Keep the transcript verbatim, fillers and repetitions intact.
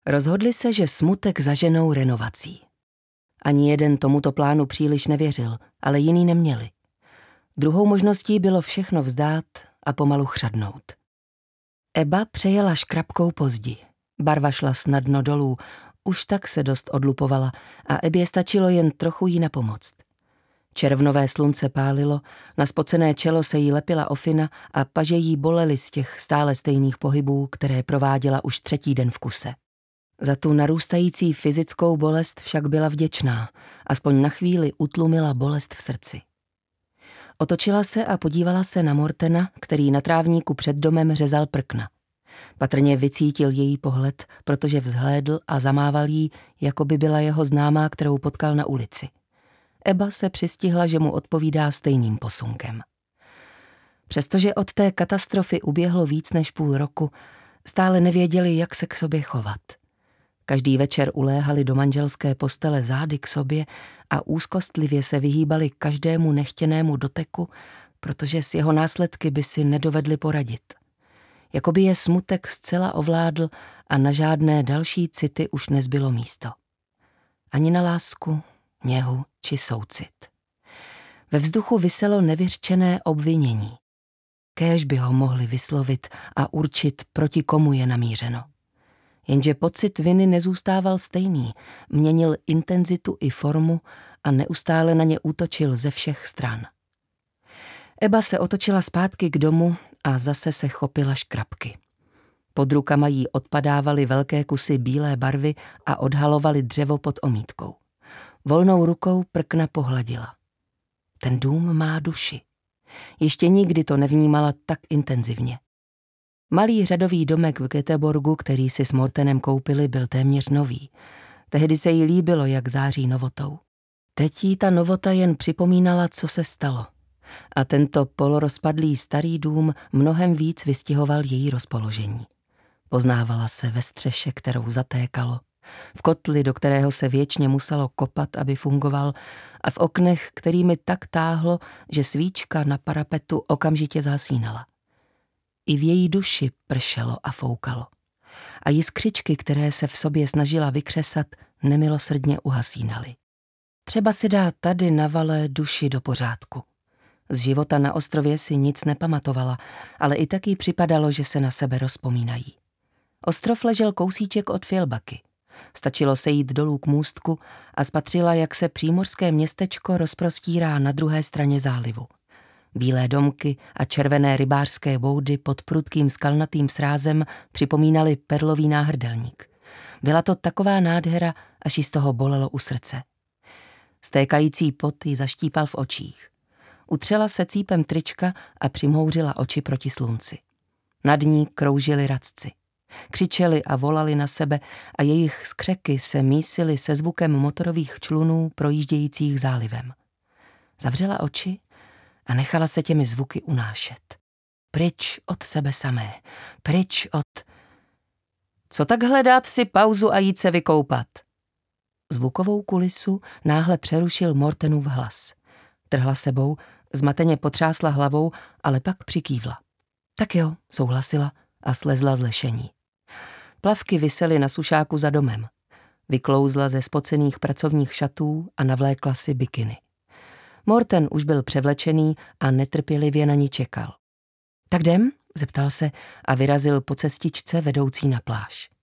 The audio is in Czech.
Rozhodli se, že smutek zaženou renovací. Ani jeden tomuto plánu příliš nevěřil, ale jiný neměli. Druhou možností bylo všechno vzdát a pomalu chřadnout. Eba přejela škrabkou po zdi. Barva šla snadno dolů, už tak se dost odlupovala a Ebě stačilo jen trochu jí napomoct. Červnové slunce pálilo, na spocené čelo se jí lepila ofina a paže jí bolely z těch stále stejných pohybů, které prováděla už třetí den v kuse. Za tu narůstající fyzickou bolest však byla vděčná, aspoň na chvíli utlumila bolest v srdci. Otočila se a podívala se na Mortena, který na trávníku před domem řezal prkna. Patrně vycítil její pohled, protože vzhlédl a zamával jí, jako by byla jeho známá, kterou potkal na ulici. Eba se přistihla, že mu odpovídá stejným posunkem. Přestože od té katastrofy uběhlo víc než půl roku, stále nevěděli, jak se k sobě chovat. Každý večer uléhali do manželské postele zády k sobě a úzkostlivě se vyhýbali každému nechtěnému doteku, protože s jeho následky by si nedovedli poradit. Jakoby je smutek zcela ovládl a na žádné další city už nezbylo místo. Ani na lásku, něhu či soucit. Ve vzduchu viselo nevyřčené obvinění. Kéž by ho mohli vyslovit a určit, proti komu je namířeno. Jenže pocit viny nezůstával stejný, měnil intenzitu i formu a neustále na ně útočil ze všech stran. Eba se otočila zpátky k domu a zase se chopila škrabky. Pod rukama jí odpadávaly velké kusy bílé barvy a odhalovaly dřevo pod omítkou. Volnou rukou prkna pohladila. Ten dům má duši. Ještě nikdy to nevnímala tak intenzivně. Malý řadový domek v Göteborgu, který si s Mortenem koupili, byl téměř nový. Tehdy se jí líbilo, jak září novotou. Teď jí ta novota jen připomínala, co se stalo. A tento polorozpadlý starý dům mnohem víc vystihoval její rozpoložení. Poznávala se ve střeše, kterou zatékalo, v kotli, do kterého se věčně muselo kopat, aby fungoval, a v oknech, kterými tak táhlo, že svíčka na parapetu okamžitě zasínala. I v její duši pršelo a foukalo. A jiskřičky, které se v sobě snažila vykřesat, nemilosrdně uhasínaly. Třeba si dá tady na Valais duši do pořádku. Z života na ostrově si nic nepamatovala, ale i tak jí připadalo, že se na sebe rozpomínají. Ostrov ležel kousíček od Fjällbacka. Stačilo se jít dolů k můstku a spatřila, jak se přímořské městečko rozprostírá na druhé straně zálivu. Bílé domky a červené rybářské boudy pod prudkým skalnatým srázem připomínaly perlový náhrdelník. Byla to taková nádhera, až jí z toho bolelo u srdce. Stékající pot jí zaštípal v očích. Utřela se cípem trička a přimhouřila oči proti slunci. Nad ní kroužili racci. Křičeli a volali na sebe a jejich skřeky se mísily se zvukem motorových člunů projíždějících zálivem. Zavřela oči a nechala se těmi zvuky unášet. Pryč od sebe samé, pryč od... Co tak hledat si pauzu a jít se vykoupat? Zvukovou kulisu náhle přerušil Mortenův hlas. Trhla sebou, zmateně potřásla hlavou, ale pak přikývla. Tak jo, souhlasila a slezla z lešení. Plavky visely na sušáku za domem. Vyklouzla ze spocených pracovních šatů a navlékla si bikiny. Morten už byl převlečený a netrpělivě na ní čekal. Tak jdem? Zeptal se a vyrazil po cestičce vedoucí na pláž.